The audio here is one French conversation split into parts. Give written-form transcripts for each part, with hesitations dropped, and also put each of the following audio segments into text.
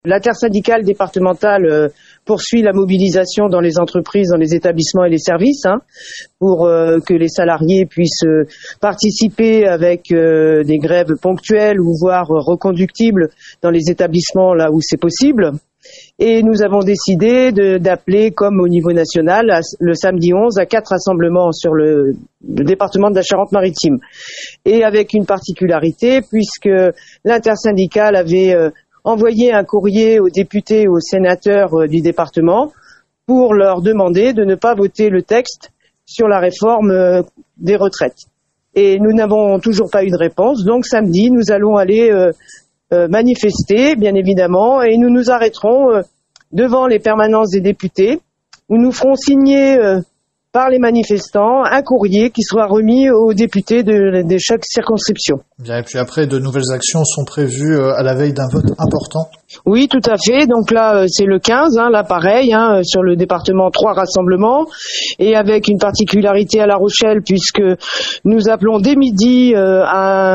L'intersyndicale départementale poursuit la mobilisation dans les entreprises, dans les établissements et les services, pour que les salariés puissent participer avec des grèves ponctuelles ou voire reconductibles dans les établissements là où c'est possible. Et nous avons décidé d'appeler, comme au niveau national, le samedi 11 à 4 rassemblements sur le département de la Charente-Maritime. Et avec une particularité, puisque l'intersyndicale avait envoyé un courrier aux députés et aux sénateurs du département pour leur demander de ne pas voter le texte sur la réforme des retraites. Et nous n'avons toujours pas eu de réponse. Donc samedi, nous allons aller manifester, bien évidemment, et nous nous arrêterons devant les permanences des députés, où nous ferons signer par les manifestants un courrier qui sera remis aux députés de chaque circonscription. Bien, et puis après, de nouvelles actions sont prévues à la veille d'un vote important. Oui, tout à fait. Donc là, c'est le 15, là pareil, sur le département, 3 rassemblements, et avec une particularité à La Rochelle, puisque nous appelons dès midi à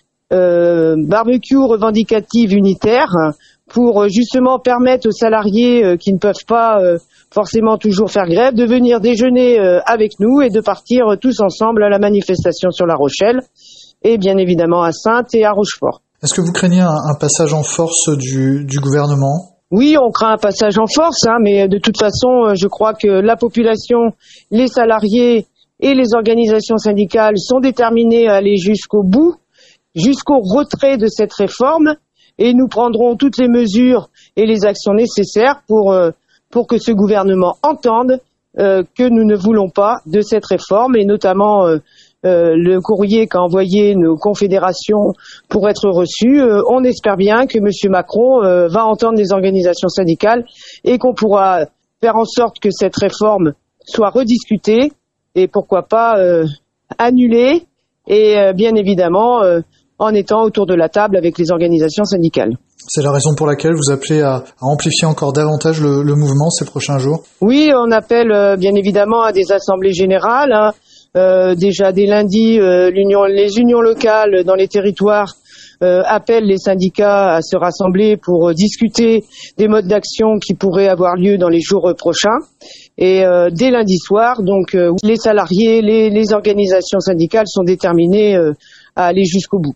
un barbecue revendicatif unitaire pour justement permettre aux salariés qui ne peuvent pas forcément toujours faire grève de venir déjeuner avec nous et de partir tous ensemble à la manifestation sur La Rochelle et bien évidemment à Saintes et à Rochefort. Est-ce que vous craignez un passage en force du gouvernement ? Oui, on craint un passage en force, mais de toute façon, je crois que la population, les salariés et les organisations syndicales sont déterminés à aller jusqu'au bout, jusqu'au retrait de cette réforme, et nous prendrons toutes les mesures et les actions nécessaires pour que ce gouvernement entende que nous ne voulons pas de cette réforme, et notamment le courrier qu'a envoyé nos confédérations pour être reçu. On espère bien que M. Macron va entendre les organisations syndicales et qu'on pourra faire en sorte que cette réforme soit rediscutée et pourquoi pas annulée, et bien évidemment en étant autour de la table avec les organisations syndicales. C'est la raison pour laquelle vous appelez à amplifier encore davantage le mouvement ces prochains jours ? Oui, on appelle bien évidemment à des assemblées générales. Déjà dès lundi, les unions locales dans les territoires appellent les syndicats à se rassembler pour discuter des modes d'action qui pourraient avoir lieu dans les jours prochains. Et dès lundi soir, donc les salariés, les organisations syndicales sont déterminés à aller jusqu'au bout.